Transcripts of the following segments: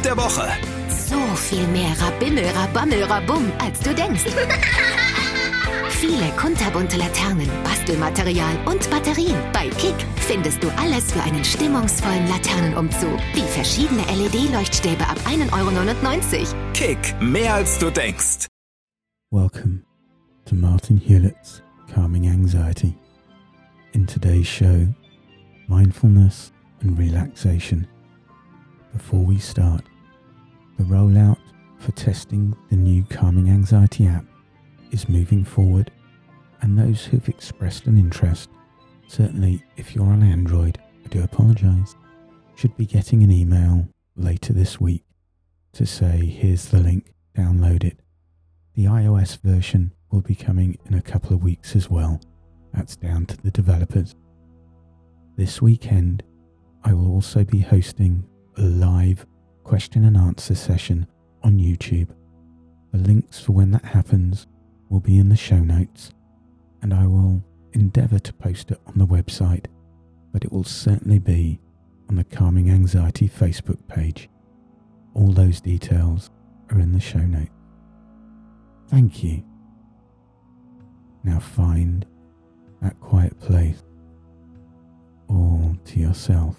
der Woche. So viel mehr Rabimmel, Rabammel, Rabum, als du denkst. Viele kunterbunte Laternen, Bastelmaterial und Batterien. Bei Kick findest du alles für einen stimmungsvollen Laternenumzug. Wie verschiedene LED-Leuchtstäbe ab 1,99 €. Kick, mehr als du denkst. Welcome to Martin Hewlett's Calming Anxiety. In today's show, mindfulness and relaxation. Before we start, the rollout for testing the new Calming Anxiety app is moving forward, and those who've expressed an interest, certainly if you're on Android, I do apologise, should be getting an email later this week to say here's the link, download it. The iOS version will be coming in a couple of weeks as well. That's down to the developers. This weekend, I will also be hosting a live question and answer session on YouTube. The links for when that happens will be in the show notes, and I will endeavour to post it on the website, but it will certainly be on the Calming Anxiety Facebook page. All those details are in the show notes. Thank you. Now find that quiet place all to yourself.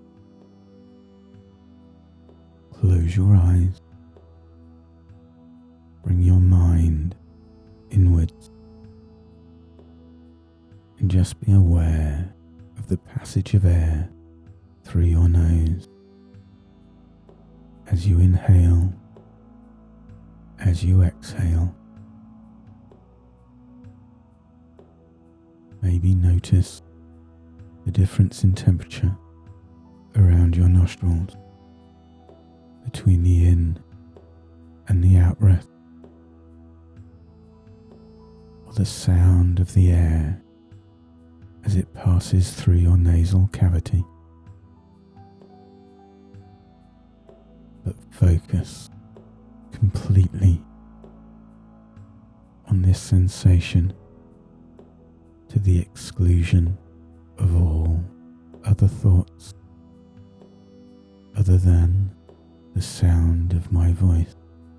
Close your eyes. Bring your mind inwards and just be aware of the passage of air through your nose as you inhale, as you exhale. Maybe notice the difference in temperature around your nostrils between the in and the out breath, or the sound of the air as it passes through your nasal cavity. But focus completely on this sensation to the exclusion of all other thoughts other than the sound of my voice.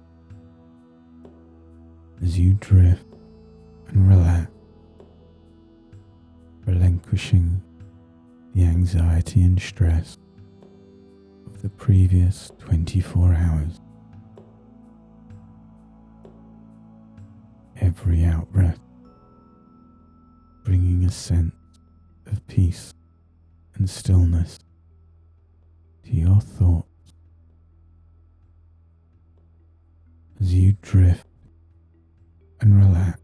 As you drift and relax, relinquishing the anxiety and stress of the previous 24 hours. Every out-breath bringing a sense of peace and stillness to your thoughts. As you drift and relax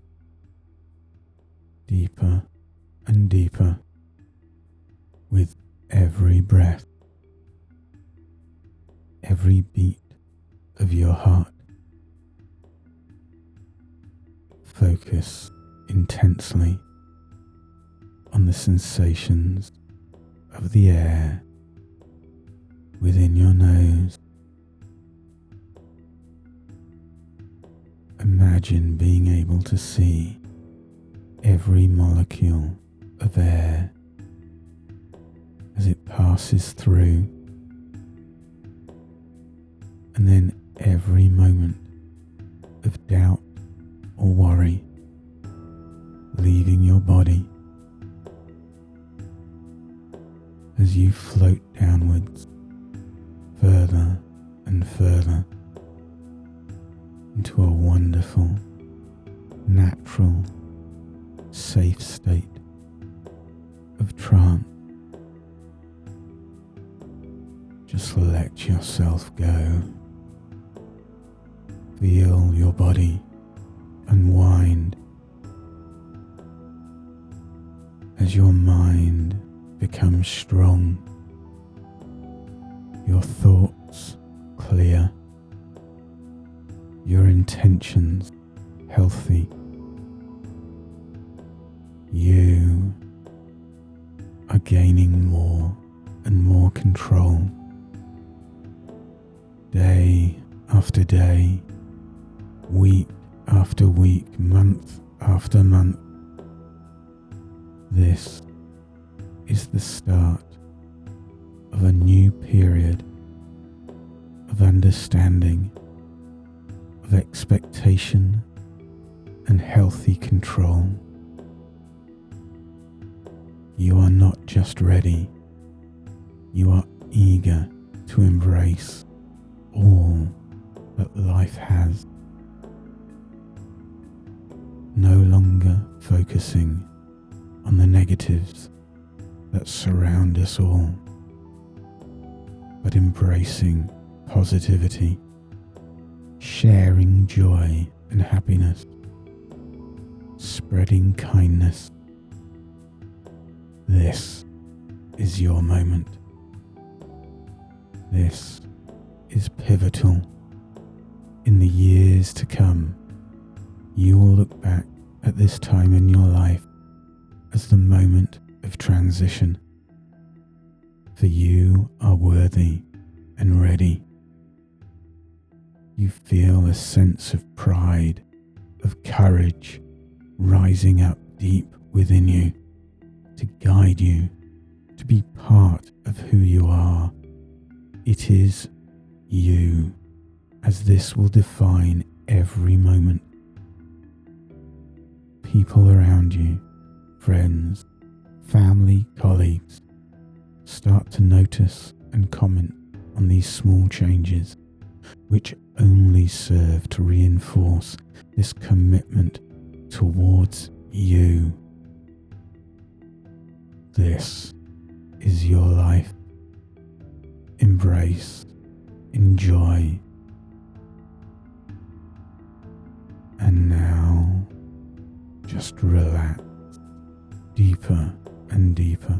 deeper and deeper with every breath, every beat of your heart. Focus intensely on the sensations of the air within your nose. Imagine being able to see every molecule of air as it passes through, and then every moment of doubt or worry leaving your body as you float downwards further and further into a wonderful, natural, safe state of trance. Just let yourself go. Feel your body unwind as your mind becomes strong, your thoughts clear, your intentions healthy. You are gaining more and more control day after day, week after week, month after month. This is the start of a new period of of understanding, of expectation and healthy control. You are not just ready, you are eager to embrace all that life has. No longer focusing on the negatives that surround us all, but embracing positivity, sharing joy and happiness, spreading kindness. This is your moment. This is pivotal. In the years to come, you will look back at this time in your life as the moment of transition. For you are worthy and ready. You feel a sense of pride, of courage rising up deep within you to guide you, to be part of who you are. It is you, as this will define every moment. People around you, friends, family, colleagues, start to notice and comment on these small changes, which only serve to reinforce this commitment towards you. This is your life. Embrace, enjoy. And now, just relax deeper and deeper.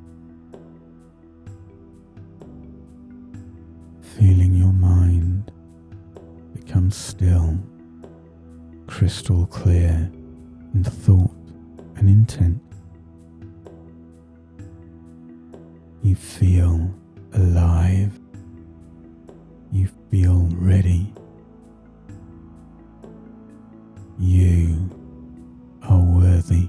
Feeling your mind become still, crystal clear in thought and intent. You feel alive. You feel ready. You are worthy.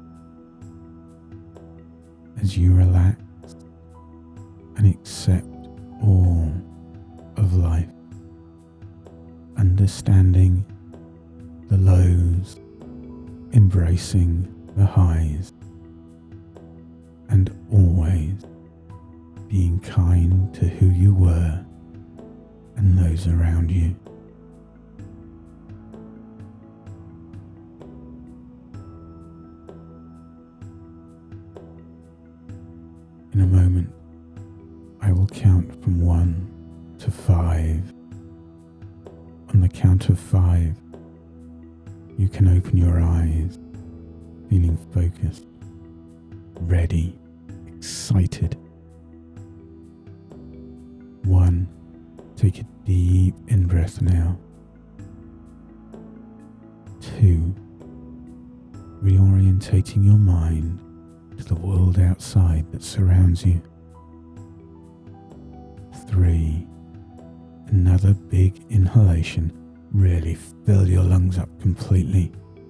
As you relax and accept all of life, understanding the lows, embracing the highs, and always being kind to who you were and those around you. In a moment, I will count from 1 to 5. On the count of 5, you can open your eyes, feeling focused, ready, excited. 1. Take a deep in-breath now. 2. Reorientating your mind to the world outside that surrounds you. 3. Another big inhalation. Really fill your lungs up completely.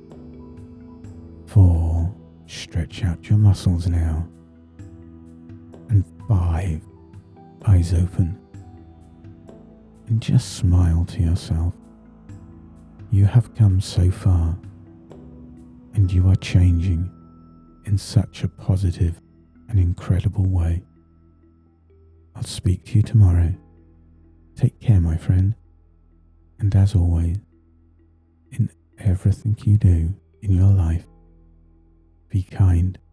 4. Stretch out your muscles now. And 5. Eyes open. And just smile to yourself. You have come so far, and you are changing in such a positive and incredible way. I'll speak to you tomorrow. Take care, my friend. And as always, in everything you do in your life, be kind.